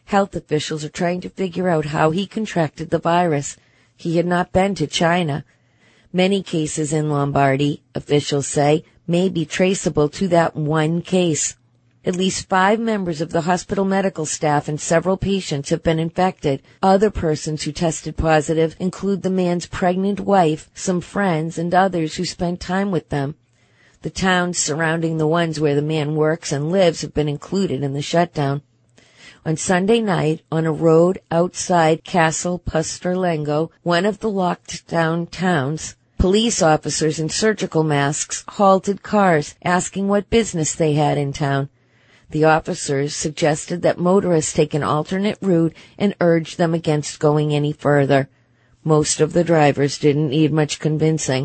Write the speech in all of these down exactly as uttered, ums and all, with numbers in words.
Health officials are trying to figure out how he contracted the virus. He had not been to China. Many cases in Lombardy, officials say, may be traceable to that one case. At least five members of the hospital medical staff and several patients have been infected. Other persons who tested positive include the man's pregnant wife, some friends, and others who spent time with them. The towns surrounding the ones where the man works and lives have been included in the shutdown. On Sunday night, on a road outside Castel Pusterlengo, one of the locked-down towns, police officers in surgical masks halted cars, asking what business they had in town. The officers suggested that motorists take an alternate route and urged them against going any further. Most of the drivers didn't need much convincing.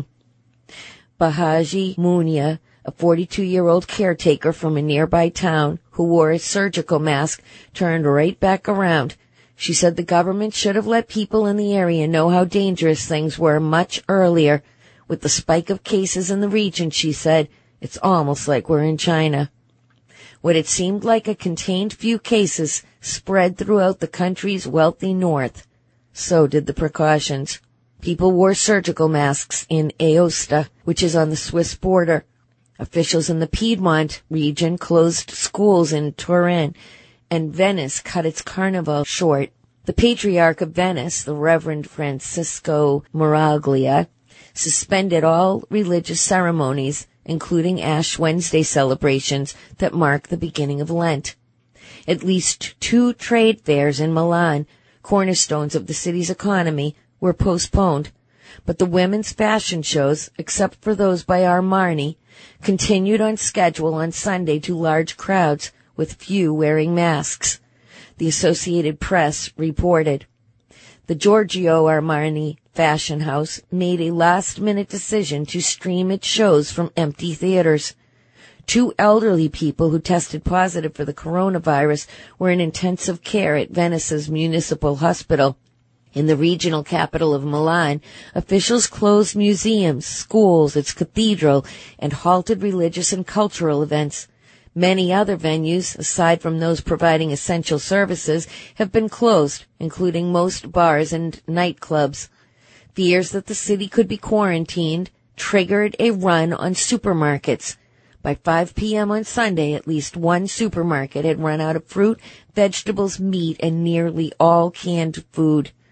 Bahaji Munia, a forty-two-year-old caretaker from a nearby town who wore a surgical mask, turned right back around. She said the government should have let people in the area know how dangerous things were much earlier. With the spike of cases in the region, she said, it's almost like we're in China. What had seemed like a contained few cases spread throughout the country's wealthy north. So did the precautions. People wore surgical masks in Aosta, which is on the Swiss border. Officials in the Piedmont region closed schools in Turin, and Venice cut its carnival short. The Patriarch of Venice, the Reverend Francisco Miraglia, suspended all religious ceremonies, including Ash Wednesday celebrations that mark the beginning of Lent. At least two trade fairs in Milan, cornerstones of the city's economy, were postponed, but the women's fashion shows, except for those by Armani, continued on schedule on Sunday to large crowds, with few wearing masks. The Associated Press reported. The Giorgio Armani fashion house made a last-minute decision to stream its shows from empty theaters. Two elderly people who tested positive for the coronavirus were in intensive care at Venice's municipal hospital. In the regional capital of Milan, officials closed museums, schools, its cathedral, and halted religious and cultural events. Many other venues, aside from those providing essential services, have been closed, including most bars and nightclubs. Fears that the city could be quarantined triggered a run on supermarkets. By five p.m. on Sunday, at least one supermarket had run out of fruit, vegetables, meat, and nearly all canned food.